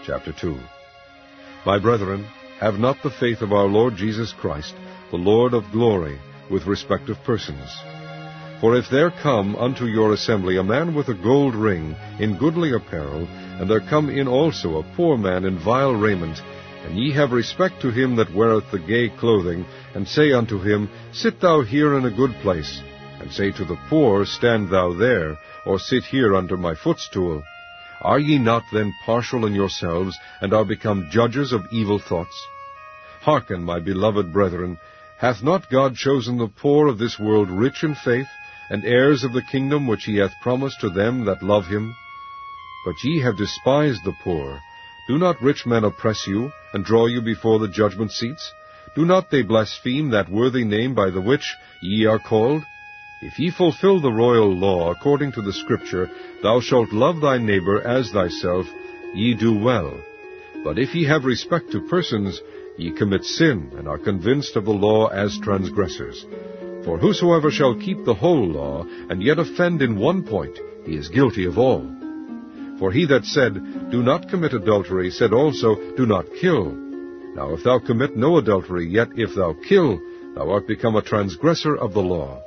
Chapter 2. My brethren, have not the faith of our Lord Jesus Christ, the Lord of glory, with respect of persons. For if there come unto your assembly a man with a gold ring, in goodly apparel, and there come in also a poor man in vile raiment, and ye have respect to him that weareth the gay clothing, and say unto him, Sit thou here in a good place, and say to the poor, Stand thou there, or sit here under my footstool, are ye not then partial in yourselves, and are become judges of evil thoughts? Hearken, my beloved brethren, hath not God chosen the poor of this world rich in faith, and heirs of the kingdom which he hath promised to them that love him? But ye have despised the poor. Do not rich men oppress you, and draw you before the judgment seats? Do not they blaspheme that worthy name by the which ye are called? If ye fulfill the royal law according to the Scripture, Thou shalt love thy neighbor as thyself, ye do well. But if ye have respect to persons, ye commit sin, and are convinced of the law as transgressors. For whosoever shall keep the whole law, and yet offend in one point, he is guilty of all. For he that said, Do not commit adultery, said also, Do not kill. Now if thou commit no adultery, yet if thou kill, thou art become a transgressor of the law.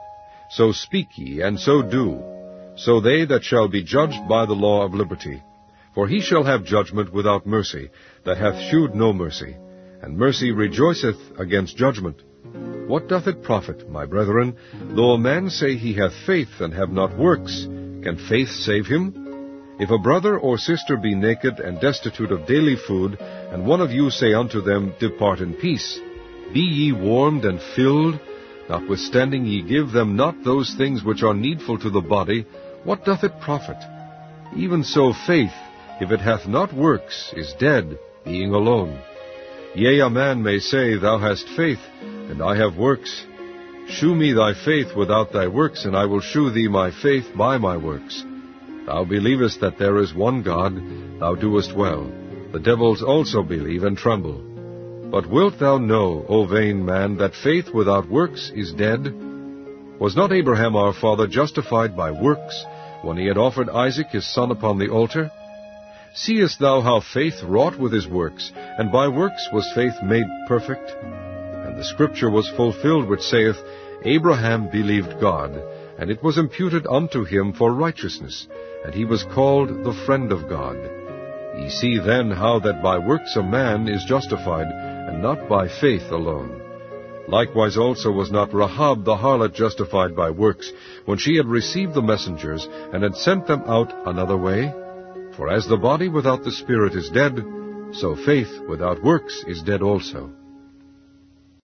So speak ye, and so do, so they that shall be judged by the law of liberty. For he shall have judgment without mercy, that hath shewed no mercy, and mercy rejoiceth against judgment. What doth it profit, my brethren, though a man say he hath faith and have not works? Can faith save him? If a brother or sister be naked and destitute of daily food, and one of you say unto them, Depart in peace, be ye warmed and filled, notwithstanding ye give them not those things which are needful to the body, what doth it profit? Even so faith, if it hath not works, is dead, being alone. Yea, a man may say, Thou hast faith, and I have works. Shew me thy faith without thy works, and I will shew thee my faith by my works. Thou believest that there is one God, thou doest well. The devils also believe and tremble. But wilt thou know, O vain man, that faith without works is dead? Was not Abraham our father justified by works, when he had offered Isaac his son upon the altar? Seest thou how faith wrought with his works, and by works was faith made perfect? And the Scripture was fulfilled which saith, Abraham believed God, and it was imputed unto him for righteousness, and he was called the friend of God. Ye see then how that by works a man is justified, and not by faith alone. Likewise also was not Rahab the harlot justified by works, when she had received the messengers, and had sent them out another way? For as the body without the spirit is dead, so faith without works is dead also.